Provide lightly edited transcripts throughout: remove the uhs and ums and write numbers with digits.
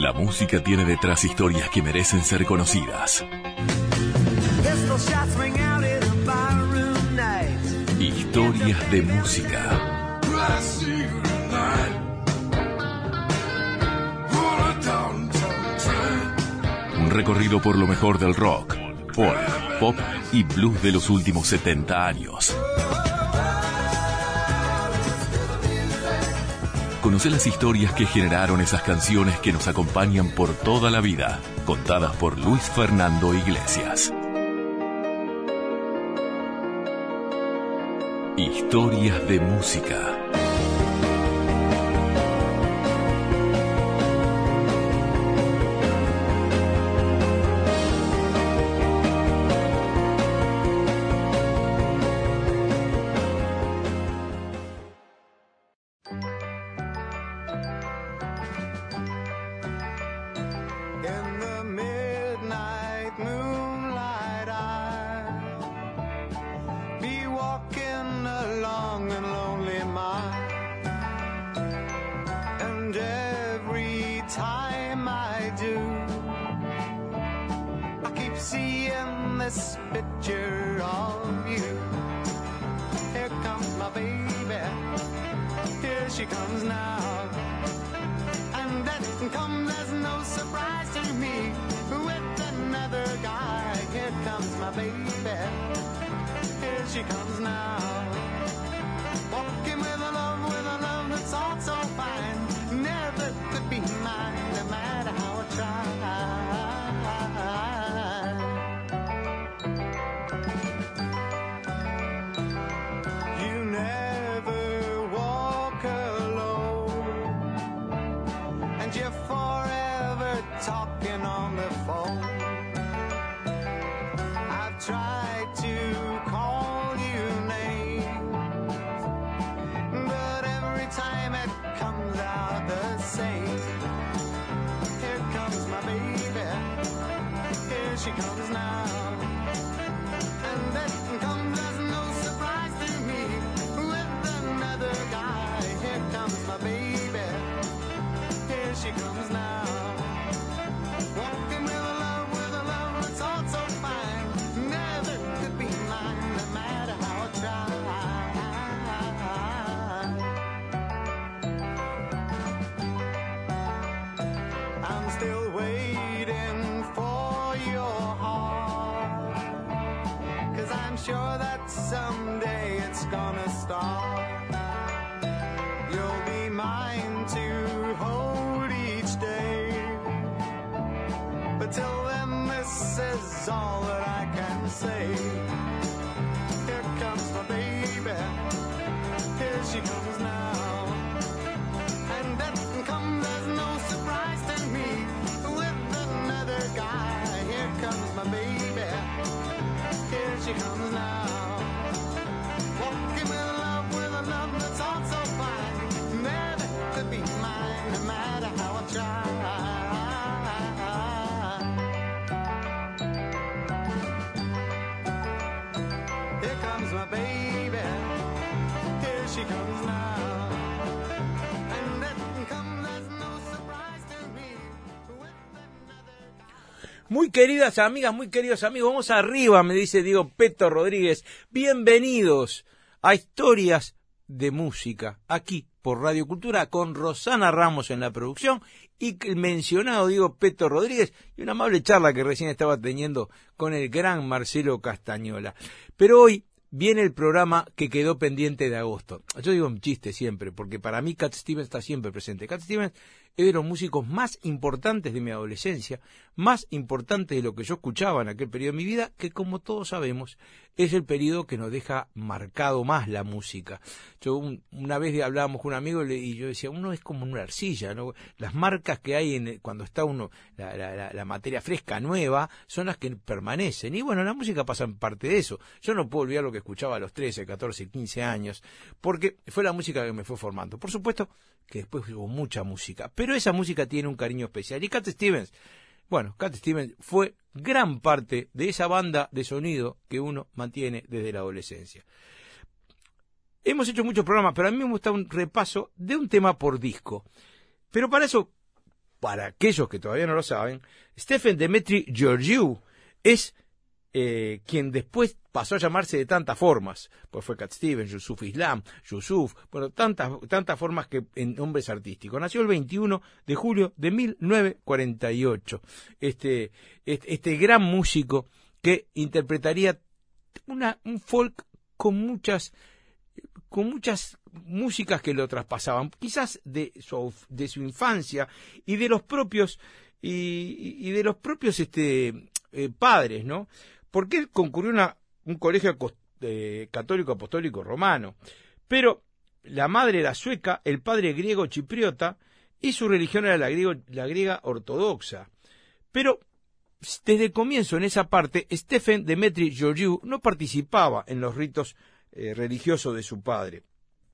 La música tiene detrás historias que merecen ser conocidas. Historias de música. Un recorrido por lo mejor del rock, folk, pop y blues de los últimos 70 años. Conoce las historias que generaron esas canciones que nos acompañan por toda la vida, contadas por Luis Fernando Iglesias. Historias de música. Muy queridas amigas, muy queridos amigos, vamos arriba, me dice Diego Peto Rodríguez. Bienvenidos a Historias de Música, aquí por Radio Cultura, con Rosana Ramos en la producción y el mencionado Diego Peto Rodríguez y una amable charla que recién estaba teniendo con el gran Marcelo Castañola. Pero hoy viene el programa que quedó pendiente de agosto. Yo digo un chiste siempre, porque para mí Cat Stevens está siempre presente. Cat Stevens es de los músicos más importantes de mi adolescencia, más importantes de lo que yo escuchaba en aquel periodo de mi vida, que como todos sabemos, es el periodo que nos deja marcado más la música. Yo una vez hablábamos con un amigo y yo decía, uno es como una arcilla, ¿no? Las marcas que hay cuando está uno, la materia fresca, nueva, son las que permanecen. Y bueno, la música pasa en parte de eso. Yo no puedo olvidar lo que escuchaba a los 13, 14, 15 años, porque fue la música que me fue formando. Por supuesto que después hubo mucha música, pero esa música tiene un cariño especial. Y Cat Stevens, bueno, Cat Stevens fue gran parte de esa banda de sonido que uno mantiene desde la adolescencia. Hemos hecho muchos programas, pero a mí me gusta un repaso de un tema por disco. Pero para eso para aquellos que todavía no lo saben, Stephen Demetri Georgiou es quien después pasó a llamarse de tantas formas, pues fue Cat Stevens, Yusuf Islam, Yusuf, bueno, tantas formas que en nombres artísticos. Nació el 21 de julio de 1948. Este gran músico que interpretaría un folk con muchas músicas que lo traspasaban, quizás de su infancia y de los propios padres, ¿no? Porque él concurrió a un colegio católico apostólico romano, pero la madre era sueca, el padre griego chipriota y su religión era la griega ortodoxa. Pero desde el comienzo, en esa parte, Stephen Demetri Georgiou no participaba en los ritos religiosos de su padre.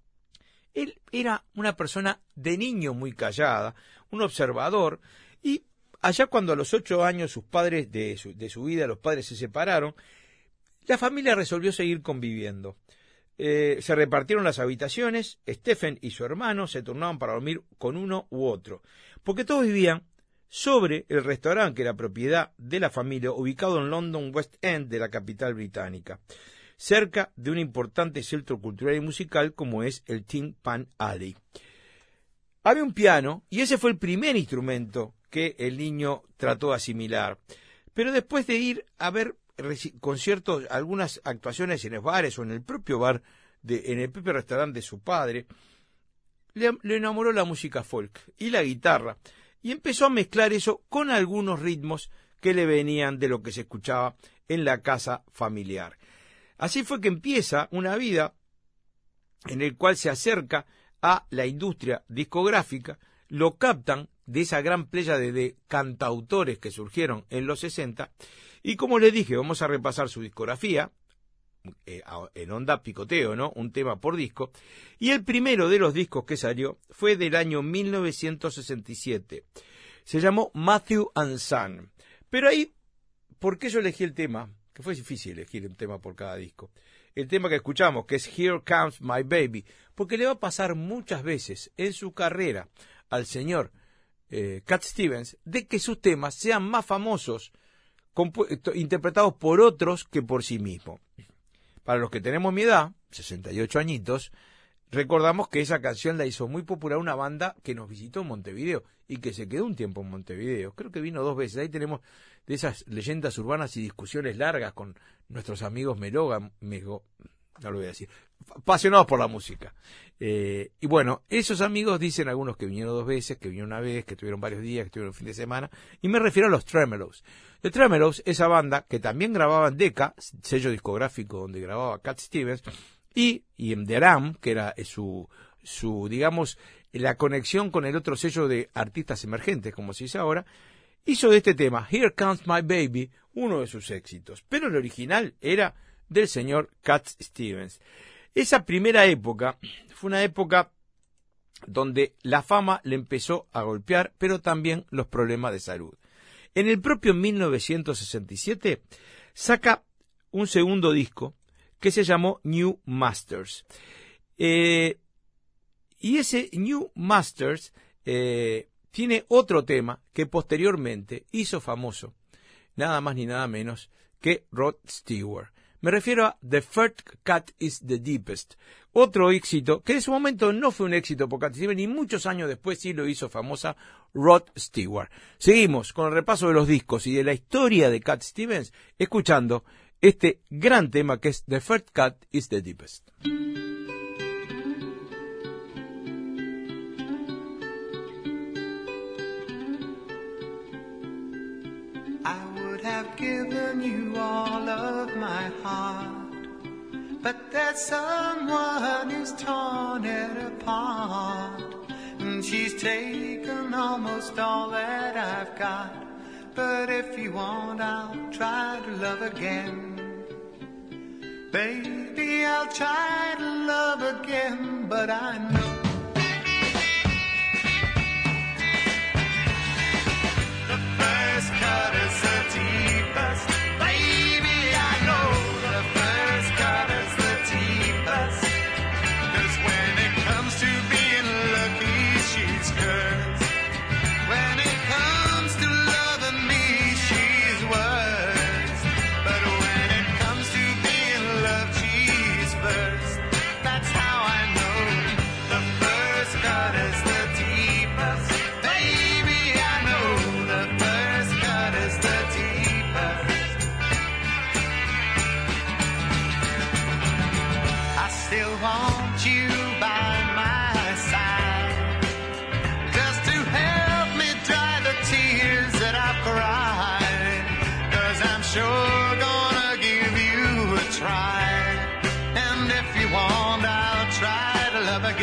Él era una persona de niño muy callada, un observador, y allá cuando a los 8 años sus padres de su vida, los padres se separaron, la familia resolvió seguir conviviendo. Se repartieron las habitaciones, Stephen y su hermano se turnaban para dormir con uno u otro, porque todos vivían sobre el restaurante que era propiedad de la familia, ubicado en London West End de la capital británica, cerca de un importante centro cultural y musical como es el Tin Pan Alley. Había un piano y ese fue el primer instrumento que el niño trató de asimilar. Pero después de ir a ver conciertos, algunas actuaciones en los bares o en el propio bar, en el propio restaurante de su padre, le enamoró la música folk y la guitarra y empezó a mezclar eso con algunos ritmos que le venían de lo que se escuchaba en la casa familiar. Así fue que empieza una vida en la cual se acerca a la industria discográfica, lo captan de esa gran playa de cantautores que surgieron en los 60, y como les dije, vamos a repasar su discografía, en onda picoteo, ¿no? Un tema por disco, y el primero de los discos que salió fue del año 1967, se llamó Matthew and Son, pero ahí, ¿por qué yo elegí el tema? Que fue difícil elegir un tema por cada disco. El tema que escuchamos, que es Here Comes My Baby, porque le va a pasar muchas veces en su carrera al señor Cat Stevens de que sus temas sean más famosos interpretados por otros que por sí mismo. Para los que tenemos mi edad, 68 añitos, recordamos que esa canción la hizo muy popular una banda que nos visitó en Montevideo y que se quedó un tiempo en Montevideo. Creo que vino 2 veces. Ahí tenemos de esas leyendas urbanas y discusiones largas con nuestros amigos no lo voy a decir, apasionados por la música. Y bueno, esos amigos dicen algunos que vinieron 2 veces, que vinieron una vez, que estuvieron varios días, que estuvieron un fin de semana, y me refiero a los Tremelows. The Tremelows, esa banda que también grababa en Decca, sello discográfico donde grababa Cat Stevens, y en The Ram, que era su digamos, la conexión con el otro sello de artistas emergentes, como se dice ahora, hizo de este tema, Here Comes My Baby, uno de sus éxitos. Pero el original era del señor Cat Stevens. Esa primera época fue una época donde la fama le empezó a golpear, pero también los problemas de salud. En el propio 1967 saca un segundo disco que se llamó New Masters. Y ese New Masters tiene otro tema que posteriormente hizo famoso, nada más ni nada menos que Rod Stewart. Me refiero a The First Cut is the Deepest, otro éxito que en su momento no fue un éxito por Cat Stevens, ni muchos años después sí lo hizo famosa Rod Stewart. Seguimos con el repaso de los discos y de la historia de Cat Stevens, escuchando este gran tema que es The First Cut is the Deepest. I've given you all of my heart, but there's someone who's torn it apart, and she's taken almost all that I've got. But if you want, I'll try to love again. Baby, I'll try to love again, but I know the first cut is the deepest. Baby, I know the first cut is the deepest. 'Cause when it comes to being lucky, she's cursed. When it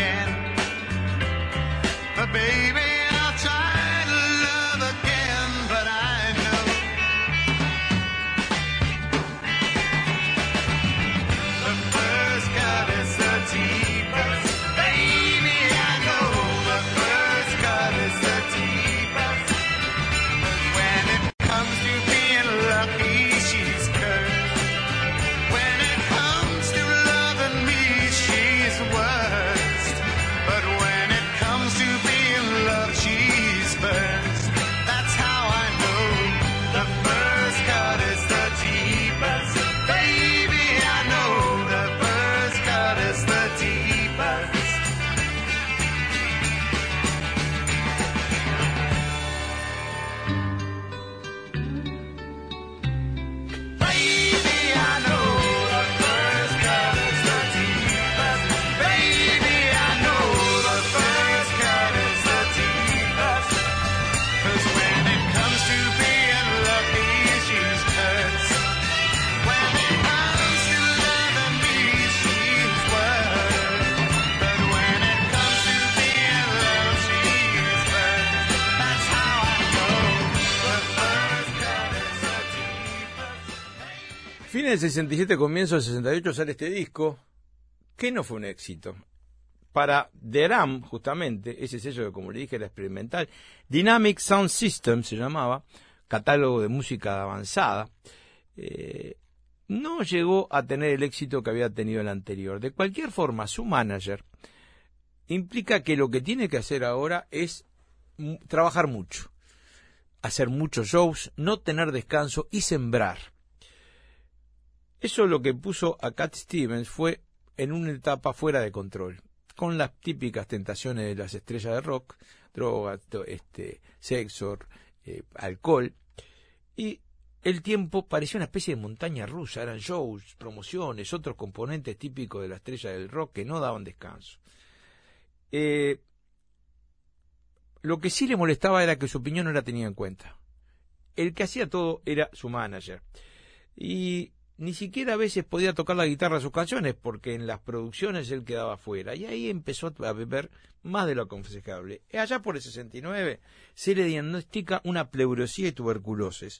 again. But baby, I'll try to love again, but I know the first cut is the deepest. Baby, I know the first cut is the deepest. But when it comes to being lucky, she's cursed. When it comes to loving me, she's worst. But when it comes to being loved, she's first. That's how I know the first cut is the deepest. Baby, I know the first cut is the deepest. Baby, I know the first cut is the deepest. Baby, I know the first cut is the deepest. 'Cause when it comes to being lucky, she's cursed. When it comes to loving me, she's worse. But when it comes to being loved, she's first. That's how I know the first cut is the deepest. Fines del 67, comienzo del 68 sale este disco, que no fue un éxito. Para DRAM, justamente, ese sello que, como le dije, era experimental, Dynamic Sound System se llamaba, catálogo de música avanzada, no llegó a tener el éxito que había tenido el anterior. De cualquier forma, su manager implica que lo que tiene que hacer ahora es trabajar mucho, hacer muchos shows, no tener descanso y sembrar. Eso lo que puso a Cat Stevens fue en una etapa fuera de control, con las típicas tentaciones de las estrellas de rock, drogas, sexo, alcohol, y el tiempo parecía una especie de montaña rusa. Eran shows, promociones, otros componentes típicos de la estrella del rock que no daban descanso. Lo que sí le molestaba era que su opinión no la tenía en cuenta. El que hacía todo era su manager. Y ni siquiera a veces podía tocar la guitarra de sus canciones, porque en las producciones él quedaba fuera. Y ahí empezó a beber más de lo aconsejable. Allá por el 69 se le diagnostica una pleurosis y tuberculosis.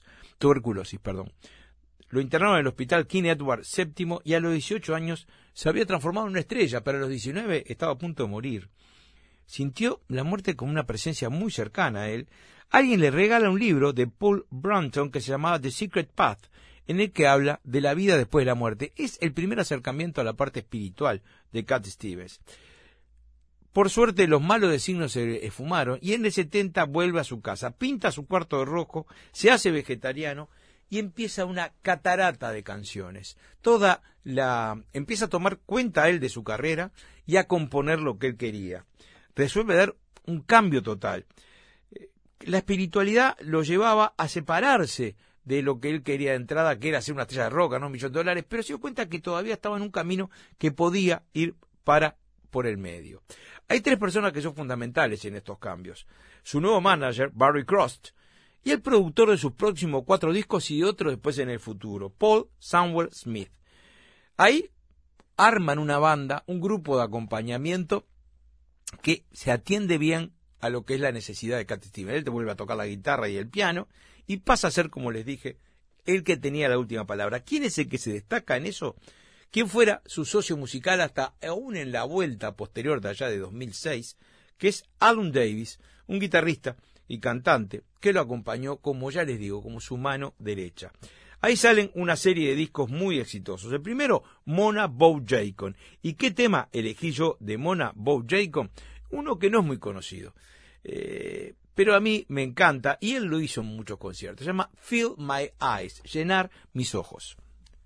Lo internaron en el hospital King Edward VII y a los 18 años se había transformado en una estrella, pero a los 19 estaba a punto de morir. Sintió la muerte como una presencia muy cercana a él. Alguien le regala un libro de Paul Brunton que se llamaba The Secret Path, en el que habla de la vida después de la muerte. Es el primer acercamiento a la parte espiritual de Cat Stevens. Por suerte, los malos designios se esfumaron y en el 70 vuelve a su casa, pinta su cuarto de rojo, se hace vegetariano y empieza una catarata de canciones. Empieza a tomar cuenta él de su carrera y a componer lo que él quería. Resuelve dar un cambio total. La espiritualidad lo llevaba a separarse de lo que él quería de entrada, que era hacer una estrella de rock, ¿no? $1.000.000, pero se dio cuenta que todavía estaba en un camino que podía ir por el medio. Hay tres personas que son fundamentales en estos cambios. Su nuevo manager, Barry Crost, y el productor de sus próximos 4 discos y de otros después en el futuro, Paul Samuel Smith. Ahí arman una banda, un grupo de acompañamiento que se atiende bien a lo que es la necesidad de Cat Stevens. Él te vuelve a tocar la guitarra y el piano y pasa a ser, como les dije, el que tenía la última palabra. ¿Quién es el que se destaca en eso? ¿Quién fuera su socio musical hasta aún en la vuelta posterior de allá de 2006? Que es Alun Davis, un guitarrista y cantante que lo acompañó, como ya les digo, como su mano derecha. Ahí salen una serie de discos muy exitosos. El primero, Mona Bowjaycon. ¿Y qué tema elegí yo de Mona Bowjaycon? Uno que no es muy conocido, pero a mí me encanta y él lo hizo en muchos conciertos. Se llama Fill My Eyes, llenar mis ojos.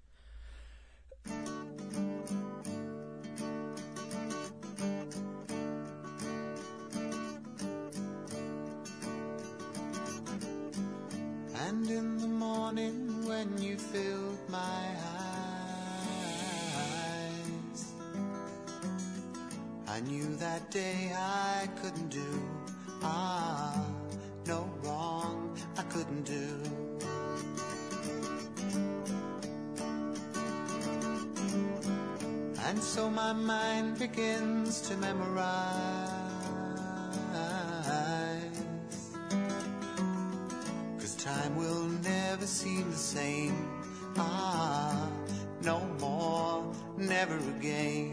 And in the morning when you filled my eyes, I knew that day I couldn't do no wrong I couldn't do. And so my mind begins to memorize. 'Cause time will never seem the same. No more, never again.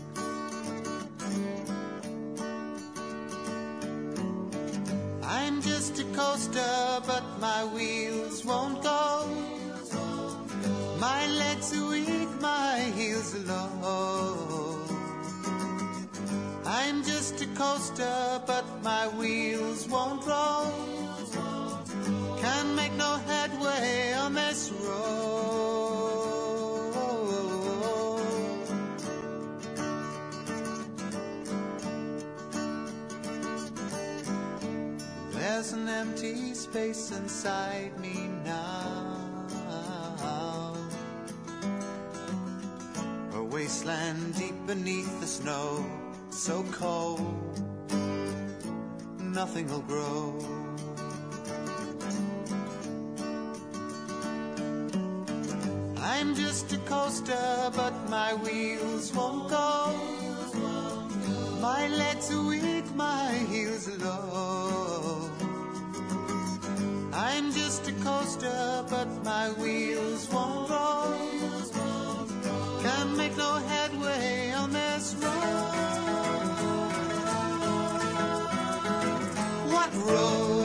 I'm just a coaster, but my wheels won't go. My legs are weak, my heels are low. I'm just a coaster, but my wheels won't roll. Can't make no headway on this road. There's an empty space inside me now, a wasteland deep beneath the snow, so cold, nothing will grow. I'm just a coaster, but my wheels won't go. My legs are weak, my heels are low. I'm just a coaster, but my wheels won't roll. Can't make no headway on this road. What road?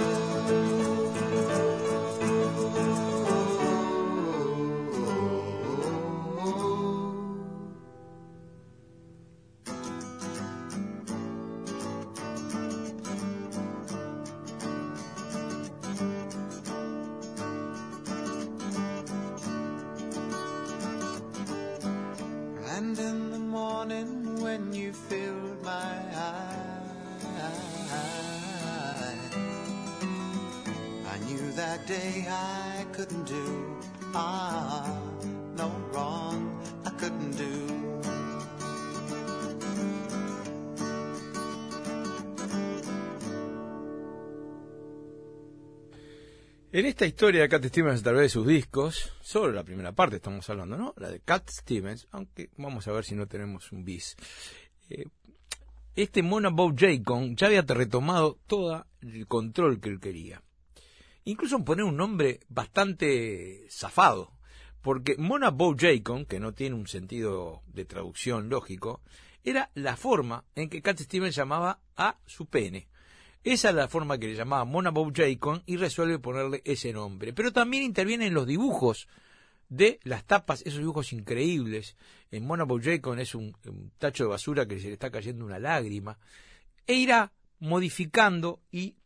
And in the morning when you filled my eyes, I knew that day I couldn't do, no wrong I couldn't do. En esta historia de Cat Stevens a través de sus discos, solo la primera parte estamos hablando, ¿no? La de Cat Stevens, aunque vamos a ver si no tenemos un bis. Mona Bowjaycon ya había retomado todo el control que él quería. Incluso poner un nombre bastante zafado, porque Mona Bowjaycon, que no tiene un sentido de traducción lógico, era la forma en que Cat Stevens llamaba a su pene. Esa es la forma que le llamaba Mona Bowjaycon y resuelve ponerle ese nombre. Pero también interviene en los dibujos de las tapas, esos dibujos increíbles. En Mona Bowjaycon es un tacho de basura que se le está cayendo una lágrima. E irá modificando y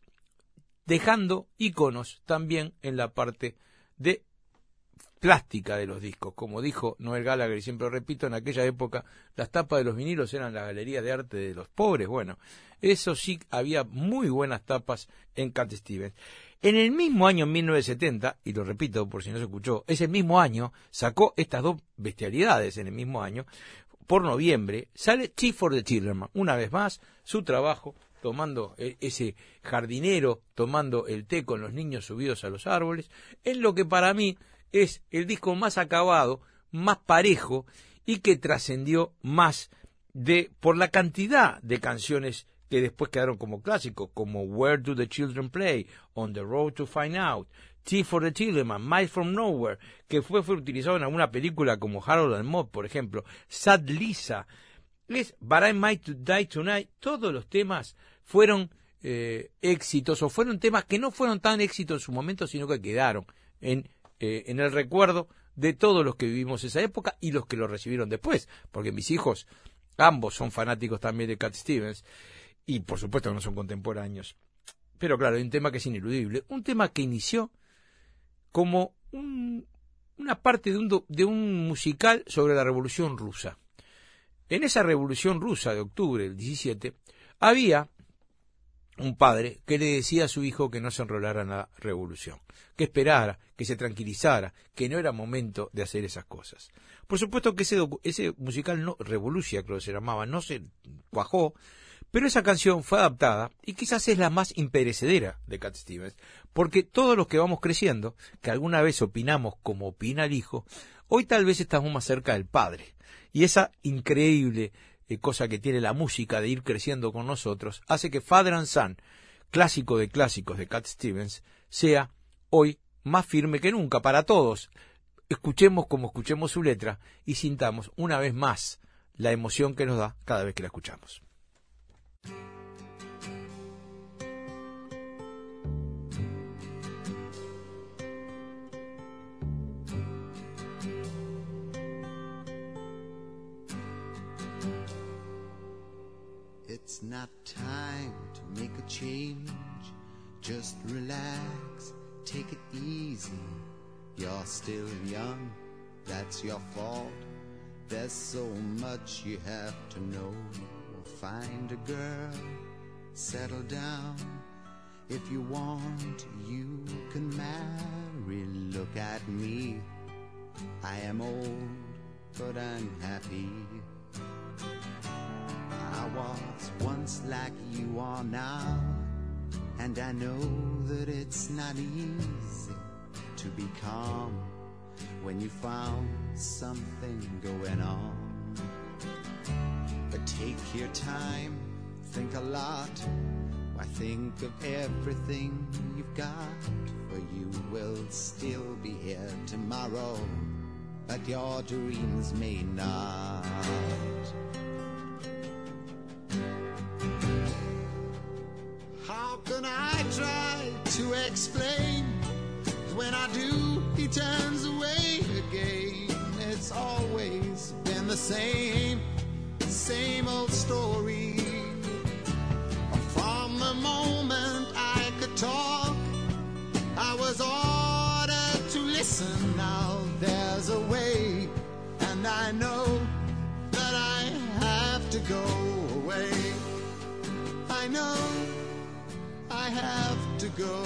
dejando iconos también en la parte de plástica de los discos. Como dijo Noel Gallagher, y siempre lo repito, en aquella época las tapas de los vinilos eran las galerías de arte de los pobres. Bueno, eso sí, había muy buenas tapas en Cat Stevens. En el mismo año, en 1970, y lo repito por si no se escuchó, ese mismo año sacó estas dos bestialidades. En el mismo año, por noviembre, sale Tea for the Children. Una vez más, su trabajo, tomando ese jardinero, tomando el té con los niños subidos a los árboles, en lo que para mí es el disco más acabado, más parejo y que trascendió más por la cantidad de canciones que después quedaron como clásicos, como Where Do the Children Play, On the Road to Find Out, Tea for the Children, Miles from Nowhere, que fue utilizado en alguna película como Harold and Maude, por ejemplo, Sad Lisa, But I Might Die Tonight. Todos los temas fueron éxitos, o fueron temas que no fueron tan éxitos en su momento, sino que quedaron en el recuerdo de todos los que vivimos esa época y los que lo recibieron después, porque mis hijos, ambos son fanáticos también de Cat Stevens, y por supuesto no son contemporáneos. Pero claro, hay un tema que es ineludible, un tema que inició como una parte de un musical sobre la Revolución Rusa. En esa Revolución Rusa de octubre del 17, había un padre que le decía a su hijo que no se enrolara en la revolución, que esperara, que se tranquilizara, que no era momento de hacer esas cosas. Por supuesto que ese musical, no, Revolucia creo que se llamaba, no se cuajó, pero esa canción fue adaptada y quizás es la más imperecedera de Cat Stevens, porque todos los que vamos creciendo, que alguna vez opinamos como opina el hijo, hoy tal vez estamos más cerca del padre. Y esa increíble cosa que tiene la música de ir creciendo con nosotros hace que Father and Son, clásico de clásicos de Cat Stevens, sea hoy más firme que nunca para todos. Escuchemos como escuchemos su letra y sintamos una vez más la emoción que nos da cada vez que la escuchamos. It's not time to make a change. Just relax, take it easy. You're still young, that's your fault. There's so much you have to know. Find a girl, settle down. If you want, you can marry. Look at me, I am old, but I'm happy. I was once like you are now, and I know that it's not easy to be calm when you found something going on. But take your time, think a lot. Why, think of everything you've got, for you will still be here tomorrow, but your dreams may not. How can I try to explain? When I do, he turns away again. It's always been the same old story. From the moment I could talk, I was ordered to listen. Now there's a way, and I know that I have to go away. I know I have to go.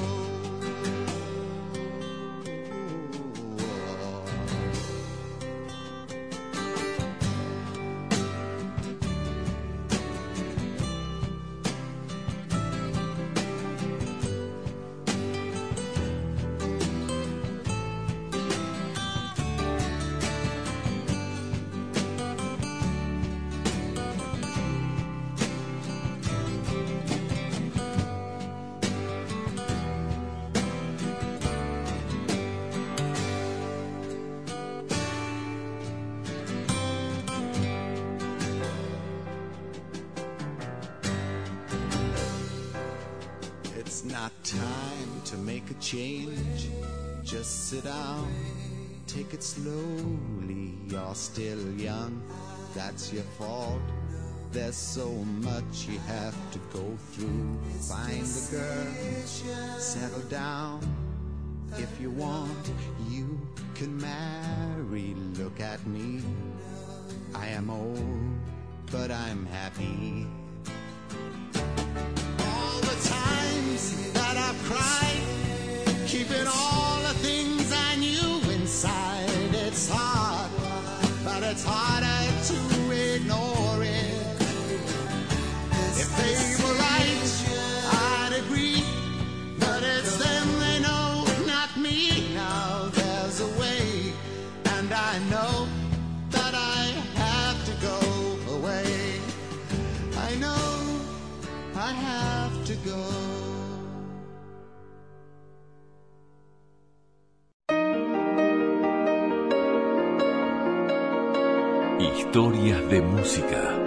It's not time to make a change. Just sit down, take it slowly. You're still young, that's your fault. There's so much you have to go through. Find a girl, settle down. If you want, you can marry. Look at me, I am old, but I'm happy. All the times that I've cried, keeping all the things I knew inside. It's hard, but it's harder to ignore it. If they were right, I'd agree, but it's them they know, not me. Now there's a way, and I know that I have to go away. I know I have to go. Historias de música.